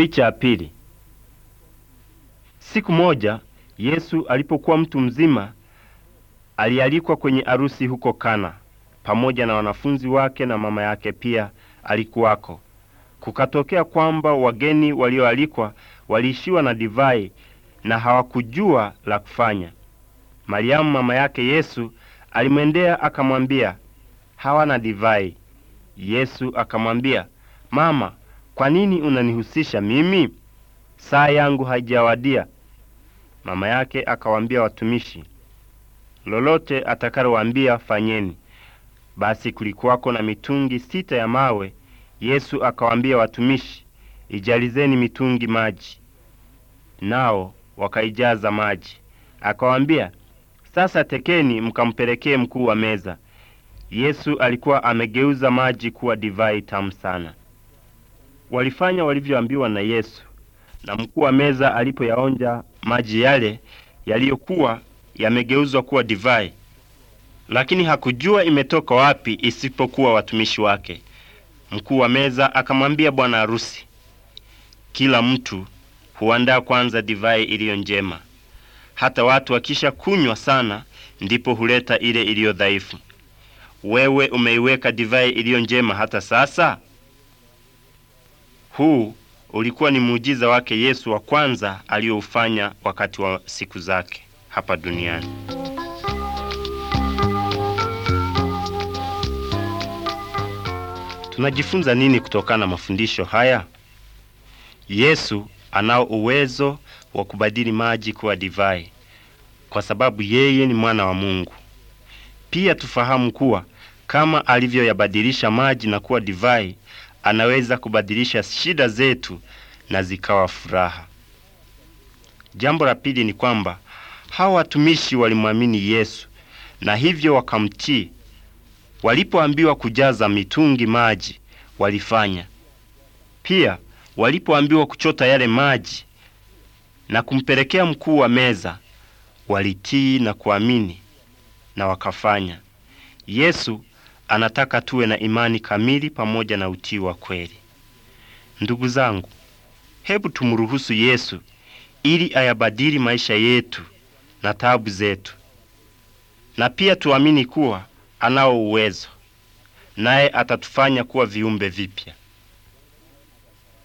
Picha ya pili. Siku moja Yesu alipokuwa mtu mzima alialikwa kwenye arusi huko Kana, pamoja na wanafunzi wake na mama yake pia alikuwako. Kukatokea kwamba wageni walioalikwa waliishiwa na divai na hawakujua la kufanya. Mariamu mama yake Yesu alimwendea akamwambia, hawana divai. Yesu akamwambia, mama, kwa nini unanihusisha mimi? Saa yangu haijawadia. Mama yake akawaambia watumishi, lolote atakalowaambia fanyeni. Basi kulikuwako na mitungi 6 ya mawe. Yesu akawaambia watumishi, ijalizeni mitungi maji. Nao wakaijaza maji. Akawaambia, sasa tekeni mkampelekee mkuu wa meza. Yesu alikuwa amegeuza maji kuwa divai tamu sana. Walifanya walivyoambiwa na Yesu, na mkuu wa meza alipoyaonja maji yale yaliyokuwa yamegeuzwa kuwa divai, lakini hakujua imetoka wapi isipokuwa watumishi wake. Mkuu wa meza akamwambia bwana harusi, kila mtu huandaa kwanza divai iliyo njema. Hata watu wakisha kunywa sana, ndipo huleta ile iliyo dhaifu. Wewe umeiweka divai iliyo njema hata sasa. Huu ulikuwa ni muujiza wake Yesu wa kwanza alioufanya wakati wa siku zake hapa duniani. Tunajifunza nini kutokana na mafundisho haya? Yesu anao uwezo wa kubadili maji kuwa divai, kwa sababu yeye ni mwana wa Mungu. Pia tufahamu kuwa kama alivyoyabadilisha maji na kuwa divai, anaweza kubadilisha shida zetu na zikawa furaha. Jambo la pili ni kwamba hawa watumishi walimwamini Yesu na hivyo wakamtii. Walipoambiwa kujaza mitungi maji, walifanya. Pia walipoambiwa kuchota yale maji na kumpelekea mkuu wa meza, walitii na kuamini na wakafanya. Yesu anataka tuwe na imani kamili pamoja na utii wa kweli. Ndugu zangu, hebu tumruhusu Yesu ili ayabadili maisha yetu na taabu zetu. Na pia tuamini kuwa anao uwezo, naye atatufanya kuwa viumbe vipya.